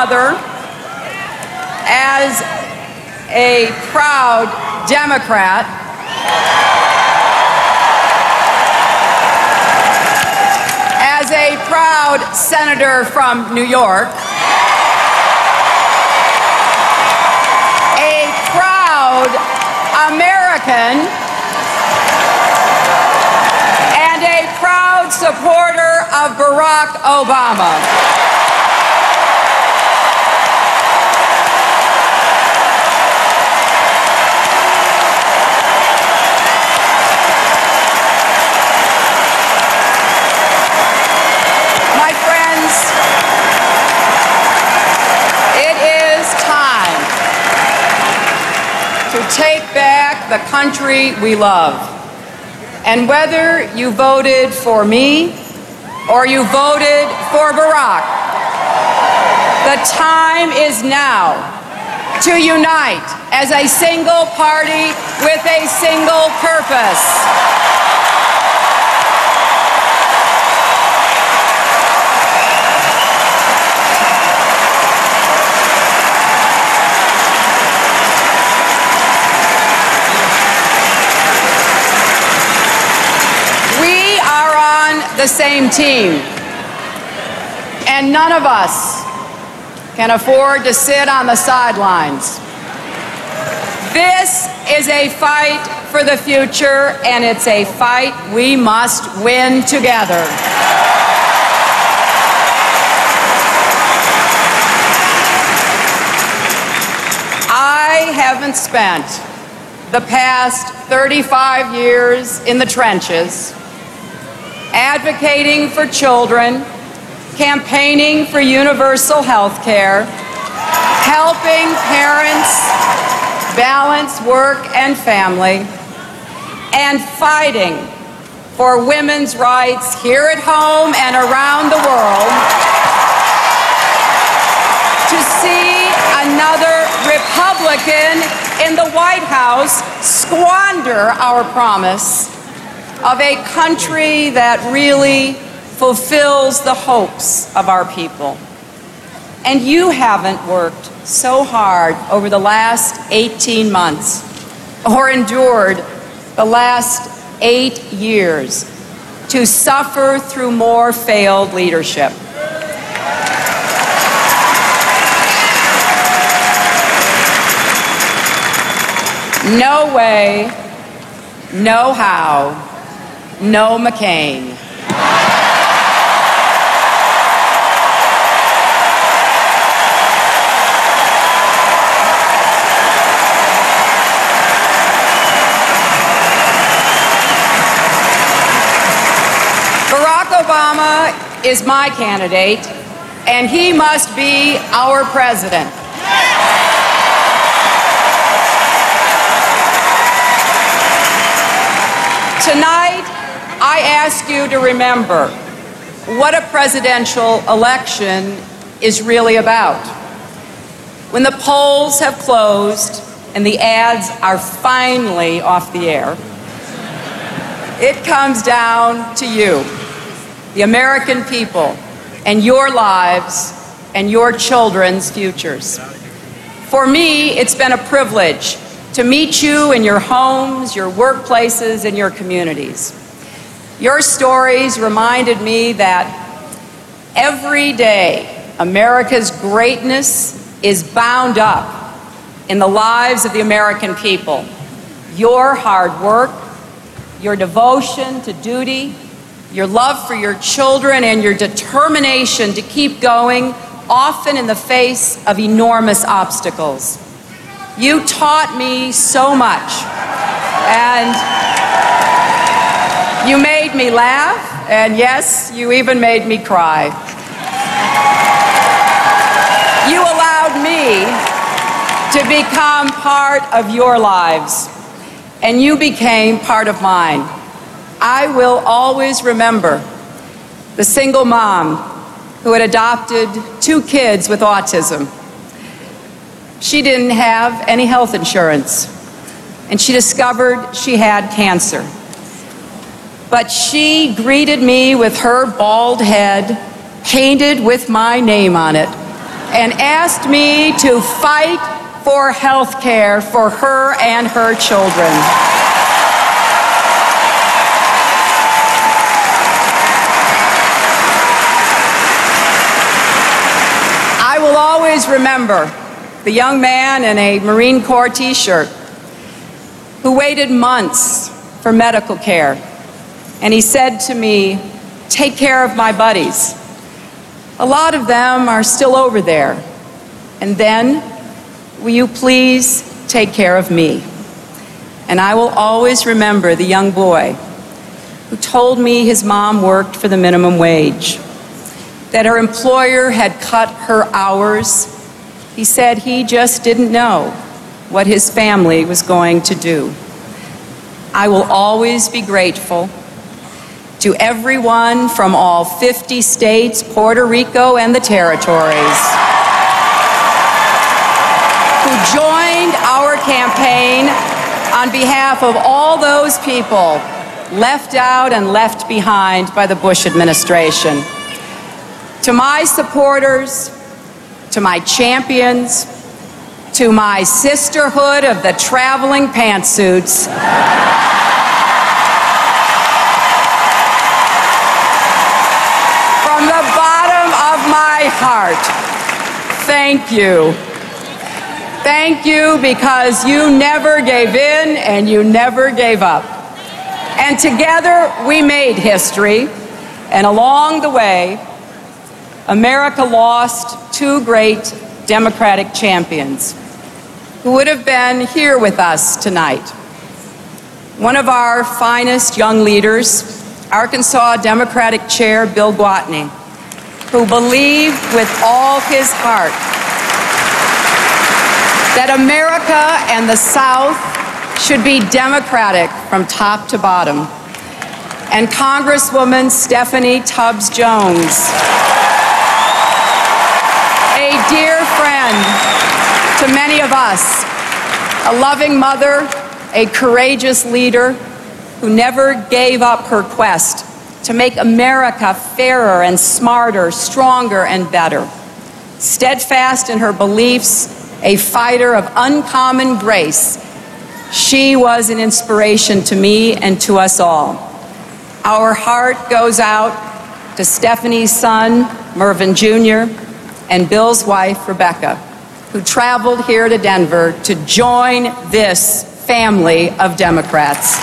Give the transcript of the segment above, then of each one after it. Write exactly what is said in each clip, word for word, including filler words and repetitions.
mother, as a proud Democrat, as a proud senator from New York, a proud American, and a proud supporter of Barack Obama. Take back the country we love. And whether you voted for me or you voted for Barack, the time is now to unite as a single party with a single purpose. The same team, and none of us can afford to sit on the sidelines. This is a fight for the future, and it's a fight we must win together. I haven't spent the past thirty-five years in the trenches advocating for children, campaigning for universal health care, helping parents balance work and family, and fighting for women's rights here at home and around the world, to see another Republican in the White House squander our promise of a country that really fulfills the hopes of our people. And you haven't worked so hard over the last eighteen months or endured the last eight years to suffer through more failed leadership. No way, no how, no McCain. Barack Obama is my candidate, and he must be our president. Tonight, I ask you to remember what a presidential election is really about. When the polls have closed and the ads are finally off the air, it comes down to you, the American people, and your lives and your children's futures. For me, it's been a privilege to meet you in your homes, your workplaces, and your communities. Your stories reminded me that every day America's greatness is bound up in the lives of the American people. Your hard work, your devotion to duty, your love for your children, and your determination to keep going, often in the face of enormous obstacles. You taught me so much, and you made me laugh, and yes, you even made me cry. You allowed me to become part of your lives, and you became part of mine. I will always remember the single mom who had adopted two kids with autism. She didn't have any health insurance, and she discovered she had cancer. But she greeted me with her bald head painted with my name on it and asked me to fight for health care for her and her children. I will always remember the young man in a Marine Corps t-shirt who waited months for medical care. And he said to me, "Take care of my buddies. A lot of them are still over there. And then, will you please take care of me?" And I will always remember the young boy who told me his mom worked for the minimum wage, that her employer had cut her hours. He said he just didn't know what his family was going to do. I will always be grateful to everyone from all fifty states, Puerto Rico, and the territories who joined our campaign on behalf of all those people left out and left behind by the Bush administration. To my supporters, to my champions, to my sisterhood of the traveling pantsuits, from the bottom of my heart, thank you. Thank you because you never gave in and you never gave up. And together we made history, and along the way, America lost two great Democratic champions who would have been here with us tonight. One of our finest young leaders, Arkansas Democratic Chair Bill Gwatney, who believed with all his heart that America and the South should be Democratic from top to bottom. And Congresswoman Stephanie Tubbs Jones, a dear friend to many of us, a loving mother, a courageous leader who never gave up her quest to make America fairer and smarter, stronger and better. Steadfast in her beliefs, a fighter of uncommon grace, she was an inspiration to me and to us all. Our heart goes out to Stephanie's son, Mervyn Junior, and Bill's wife, Rebecca, who traveled here to Denver to join this family of Democrats.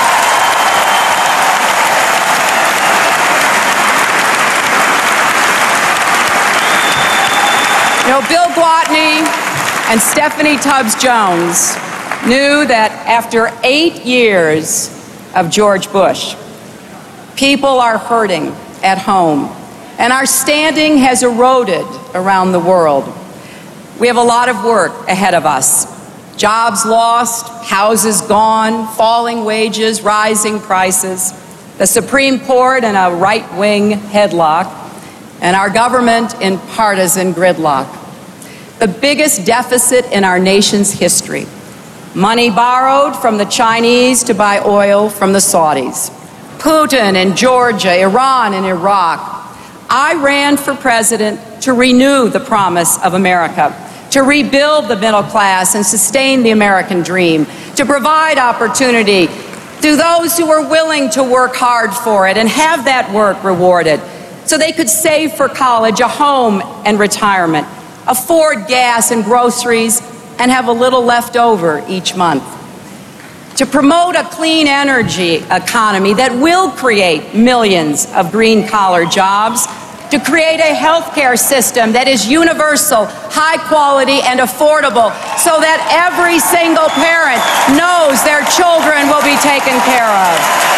You know, Bill Gwatney and Stephanie Tubbs Jones knew that after eight years of George Bush, people are hurting at home, and our standing has eroded around the world. We have a lot of work ahead of us. Jobs lost, houses gone, falling wages, rising prices, the Supreme Court in a right-wing headlock, and our government in partisan gridlock. The biggest deficit in our nation's history. Money borrowed from the Chinese to buy oil from the Saudis. Putin in Georgia, Iran and Iraq. I ran for president to renew the promise of America, to rebuild the middle class and sustain the American dream, to provide opportunity to those who are willing to work hard for it and have that work rewarded, so they could save for college, a home and retirement, afford gas and groceries, and have a little left over each month. To promote a clean energy economy that will create millions of green-collar jobs, to create a health care system that is universal, high quality, and affordable, so that every single parent knows their children will be taken care of.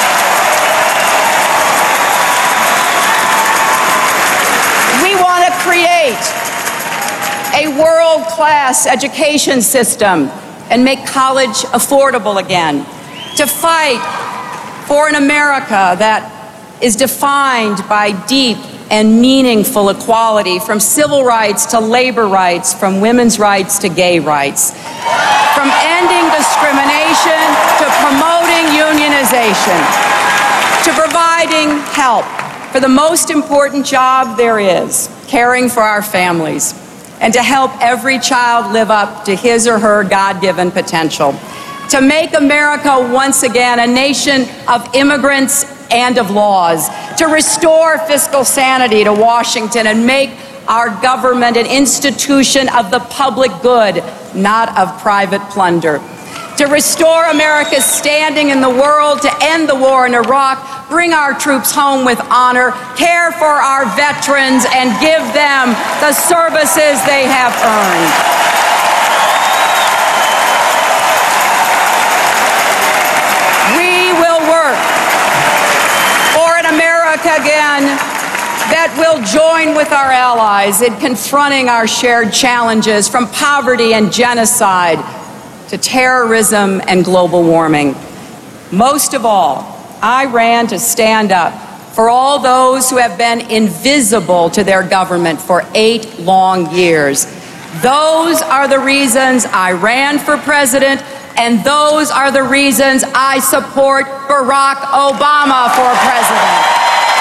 We want to create a world-class education system and make college affordable again, to fight for an America that is defined by deep and meaningful equality, from civil rights to labor rights, from women's rights to gay rights, from ending discrimination to promoting unionization, to providing help for the most important job there is, caring for our families, and to help every child live up to his or her God-given potential. To make America once again a nation of immigrants and of laws. To restore fiscal sanity to Washington and make our government an institution of the public good, not of private plunder. To restore America's standing in the world, to end the war in Iraq, bring our troops home with honor, care for our veterans, and give them the services they have earned. We will work for an America again that will join with our allies in confronting our shared challenges, from poverty and genocide to terrorism and global warming. Most of all, I ran to stand up for all those who have been invisible to their government for eight long years. Those are the reasons I ran for president, and those are the reasons I support Barack Obama for president.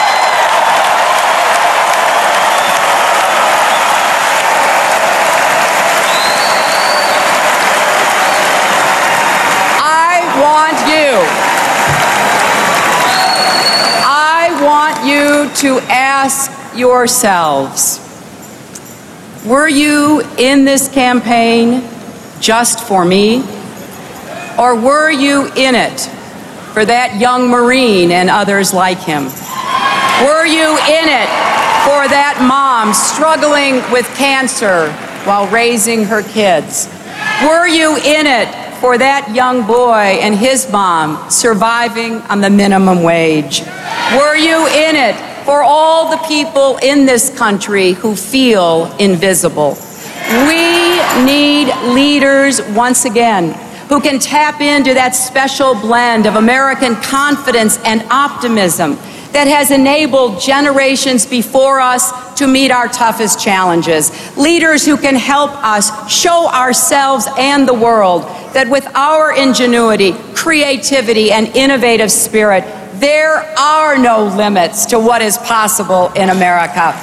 To ask yourselves, were you in this campaign just for me? Or were you in it for that young Marine and others like him? Were you in it for that mom struggling with cancer while raising her kids? Were you in it for that young boy and his mom surviving on the minimum wage? Were you in it for all the people in this country who feel invisible? We need leaders, once again, who can tap into that special blend of American confidence and optimism that has enabled generations before us to meet our toughest challenges. Leaders who can help us show ourselves and the world that with our ingenuity, creativity, and innovative spirit, there are no limits to what is possible in America.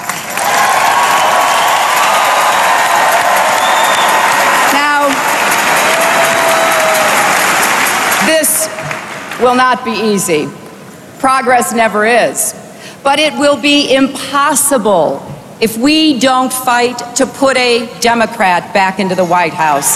Now, this will not be easy. Progress never is. But it will be impossible if we don't fight to put a Democrat back into the White House.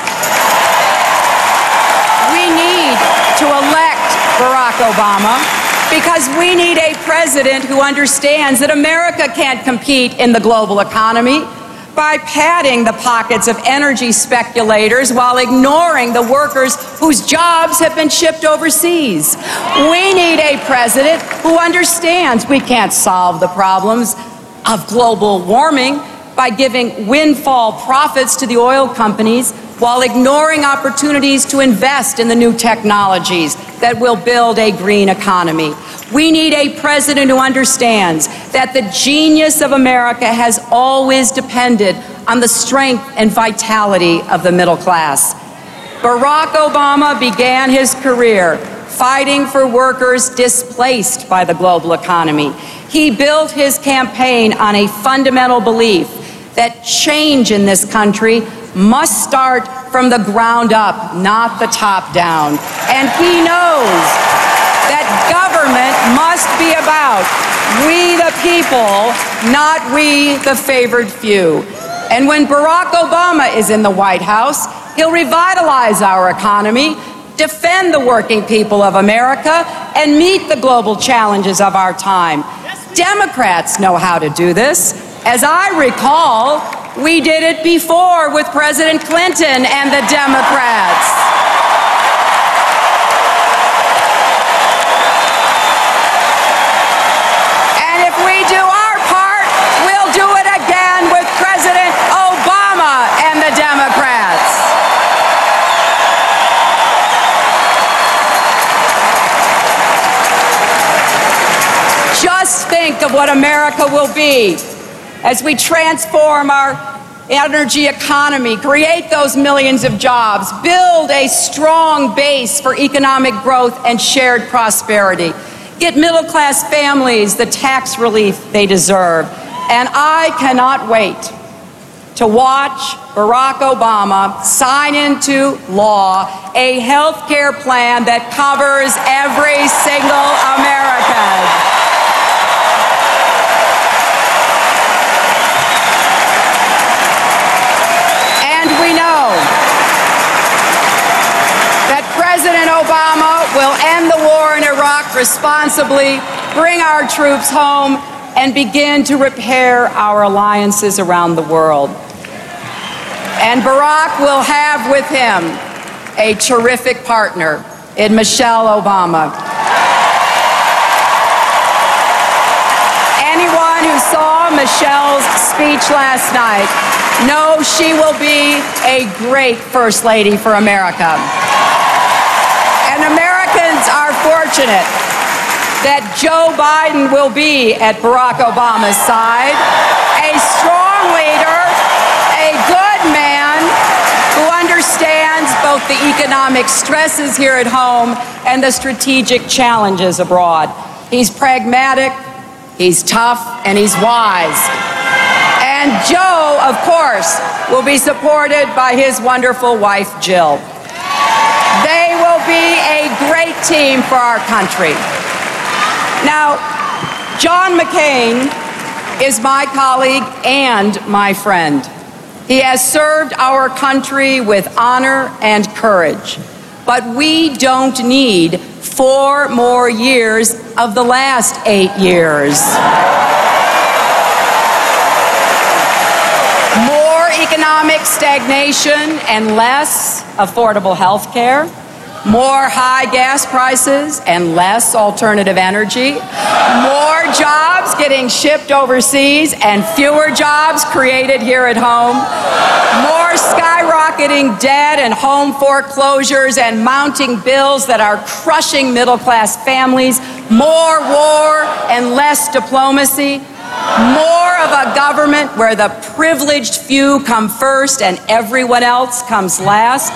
We need to elect Barack Obama, because we need a president who understands that America can't compete in the global economy by padding the pockets of energy speculators while ignoring the workers whose jobs have been shipped overseas. We need a president who understands we can't solve the problems of global warming by giving windfall profits to the oil companies while ignoring opportunities to invest in the new technologies that will build a green economy. We need a president who understands that the genius of America has always depended on the strength and vitality of the middle class. Barack Obama began his career fighting for workers displaced by the global economy. He built his campaign on a fundamental belief that change in this country must start from the ground up, not the top down. And he knows that government must be about we the people, not we the favored few. And when Barack Obama is in the White House, he'll revitalize our economy, defend the working people of America, and meet the global challenges of our time. Democrats know how to do this. As I recall, we did it before with President Clinton and the Democrats. And if we do our part, we'll do it again with President Obama and the Democrats. Just think of what America will be as we transform our energy economy, create those millions of jobs, build a strong base for economic growth and shared prosperity, get middle-class families the tax relief they deserve. And I cannot wait to watch Barack Obama sign into law a health care plan that covers every single American. And we know that President Obama will end the war in Iraq responsibly, bring our troops home, and begin to repair our alliances around the world. And Barack will have with him a terrific partner in Michelle Obama. Anyone who saw Michelle's speech last night knows she will be a great First Lady for America. And Americans are fortunate that Joe Biden will be at Barack Obama's side, a strong leader, a good man who understands both the economic stresses here at home and the strategic challenges abroad. He's pragmatic, he's tough, and he's wise. And Joe, of course, will be supported by his wonderful wife, Jill. They will be a great team for our country. Now, John McCain is my colleague and my friend. He has served our country with honor and courage. But we don't need four more years of the last eight years. More economic stagnation and less affordable health care. More high gas prices and less alternative energy. More jobs getting shipped overseas and fewer jobs created here at home. More skyrocketing debt and home foreclosures and mounting bills that are crushing middle-class families. More war and less diplomacy. More of a government where the privileged few come first and everyone else comes last.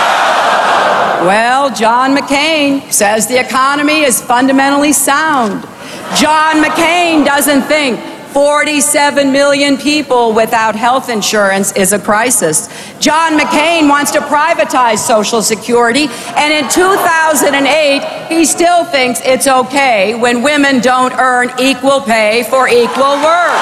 Well, John McCain says the economy is fundamentally sound. John McCain doesn't think forty-seven million people without health insurance is a crisis. John McCain wants to privatize Social Security, and in two thousand eight, he still thinks it's okay when women don't earn equal pay for equal work.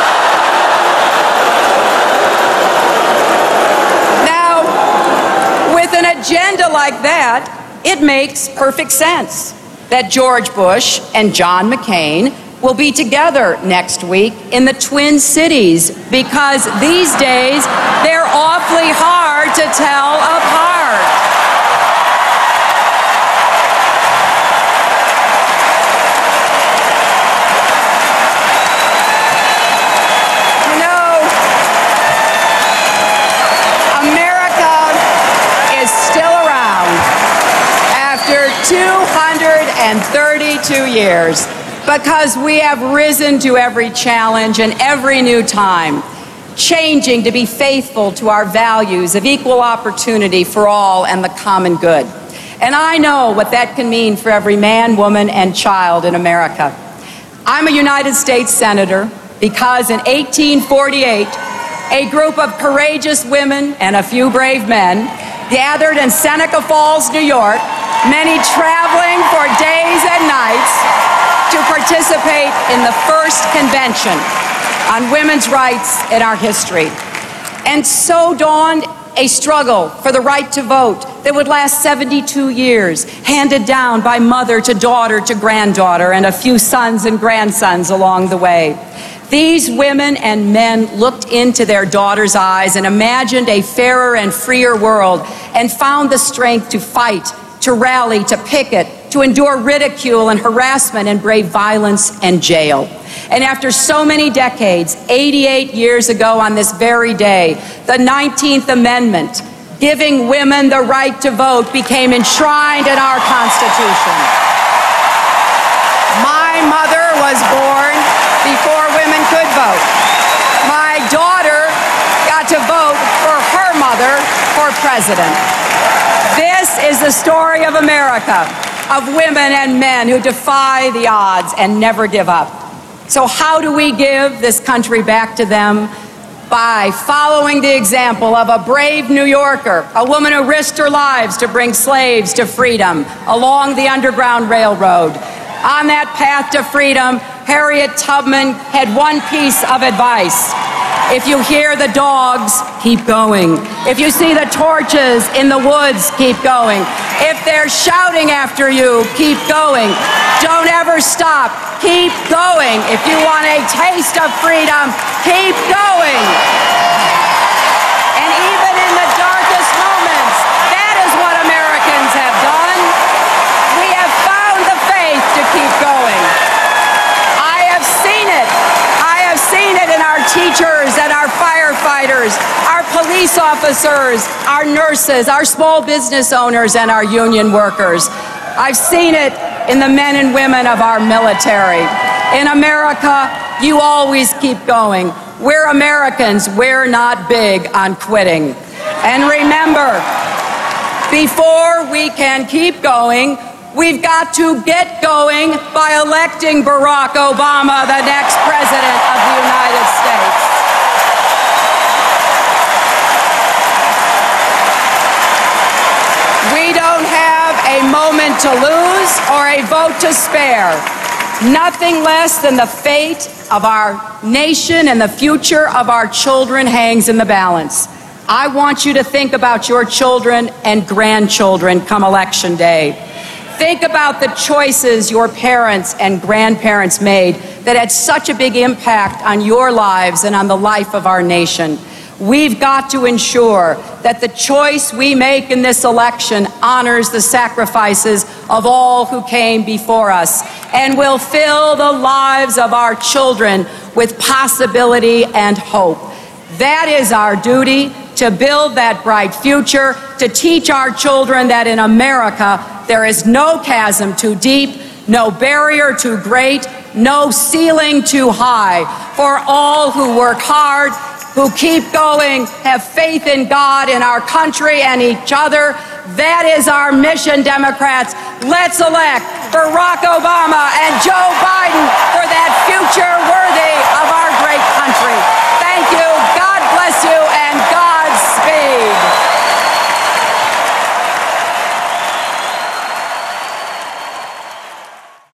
With an agenda like that, it makes perfect sense that George Bush and John McCain will be together next week in the Twin Cities, because these days they're awfully hard to tell apart. two hundred thirty-two years, because we have risen to every challenge and every new time, changing to be faithful to our values of equal opportunity for all and the common good. And I know what that can mean for every man, woman, and child in America. I'm a United States Senator because in eighteen forty-eight, a group of courageous women and a few brave men gathered in Seneca Falls, New York, many traveling for days and nights to participate in the first convention on women's rights in our history. And so dawned a struggle for the right to vote that would last seventy-two years, handed down by mother to daughter to granddaughter and a few sons and grandsons along the way. These women and men looked into their daughters' eyes and imagined a fairer and freer world and found the strength to fight, to rally, to picket, to endure ridicule and harassment and brave violence and jail. And after so many decades, eighty-eight years ago on this very day, the nineteenth Amendment, giving women the right to vote, became enshrined in our Constitution. My mother was born before women could vote. My daughter got to vote for her mother for president. This is the story of America, of women and men who defy the odds and never give up. So how do we give this country back to them? by following the example of a brave New Yorker, a woman who risked her lives to bring slaves to freedom along the Underground Railroad. On that path to freedom, Harriet Tubman had one piece of advice. If you hear the dogs, keep going. If you see the torches in the woods, keep going. If they're shouting after you, keep going. Don't ever stop. Keep going. If you want a taste of freedom, keep going. And even in the darkest moments, that is what Americans have done. We have found the faith to keep going. I have seen it. I have seen it in our teachers and our firefighters, our police officers, our nurses, our small business owners, and our union workers. I've seen it in the men and women of our military. In America, you always keep going. We're Americans. We're not big on quitting. And remember, before we can keep going, we've got to get going by electing Barack Obama the next president of the United States. We don't have a moment to lose or a vote to spare. Nothing less than the fate of our nation and the future of our children hangs in the balance. I want you to think about your children and grandchildren come Election Day. Think about the choices your parents and grandparents made that had such a big impact on your lives and on the life of our nation. We've got to ensure that the choice we make in this election honors the sacrifices of all who came before us and will fill the lives of our children with possibility and hope. That is our duty, to build that bright future, to teach our children that in America there is no chasm too deep, no barrier too great, no ceiling too high for all who work hard, who keep going, have faith in God, in our country and each other. That is our mission, Democrats. Let's elect Barack Obama and Joe Biden for that future worthy of